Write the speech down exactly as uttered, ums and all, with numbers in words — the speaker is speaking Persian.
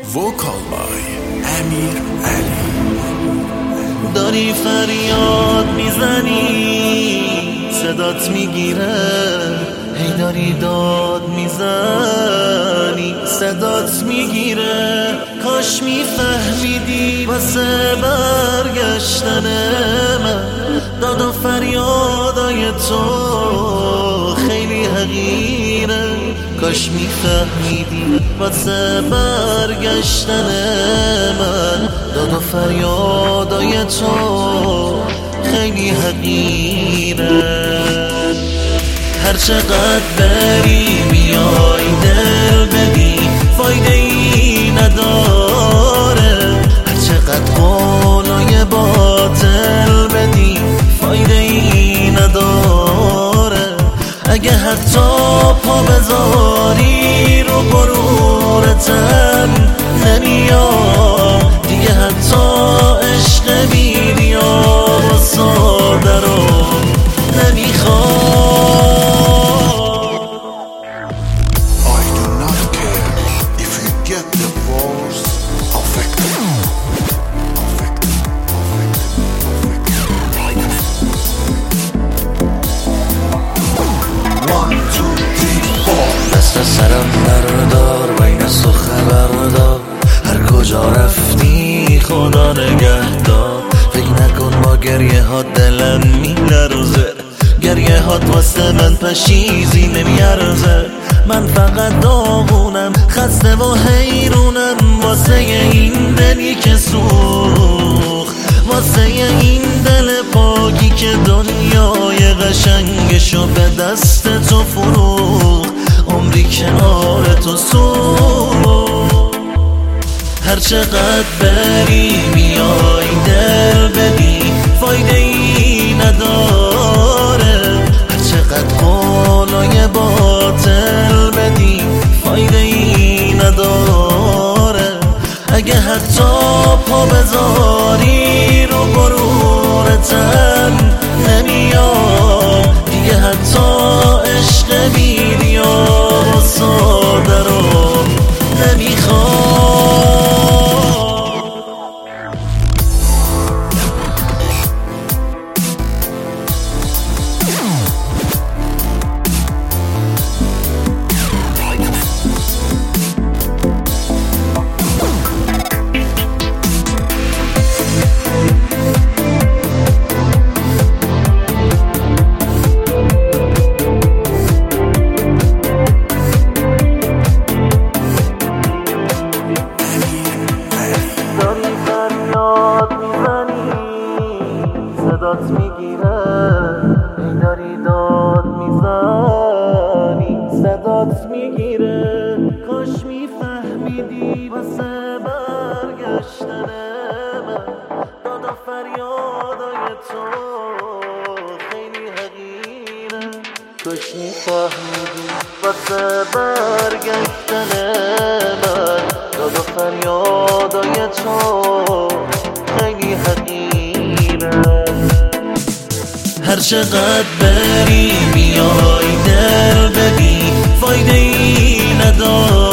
Vocal by امیر علی. داری فریاد میزنی صدات میگیره، هی داری داد میزنی صدات میگیره. کاش میفهمیدی واسه برگشتن من داد و فریادای تو خیلی حقیره. کاش میفهمیدی واسه برگشتن من داد و فریادای تو خیلی حقیره. هر چقدر بری بیای دل بدی فایده ای نداره، هر چقدر قولای باطل بدی فایده ای نداره. اگه حتی پا بذاری رو غرورتم نمیام دیگه، حتی عشق بیدیا و ساده رو نمیخوام. سرم بردار و این از تو خبردار، هر کجا رفتی خدا نگهدار. فکر نکن با گریه ها دلم میلرزه، گریه هات واسه من پشیزی نمیارزه. من فقط داغونم خسته و حیرونم واسه این دلی که سوخت، واسه این دل پاکی که دنیای قشنگشو به دست تو فروخت. عمری کنار تو سوخت. هر چقدر بری بیای دل بدی فایده ای نداره، هر چقدر قولای باطل بدی فایده ای نداره. اگه حتی پا بذاری رو غرورتم نمیام دیگه، حتی عشق بیدیا و ساده رو نمیخوام. صدات میگیره، ای داری داد میزنی صدات میگیره. کاش میفهمیدی واسه برگشتن من داد و فریادای تو خیلی حقیره. کاش میفهمیدی واسه برگشتن من داد و فریادای تو خیلی حقیره. هر چقدر بری بیای دل بدی فایده ای نداره،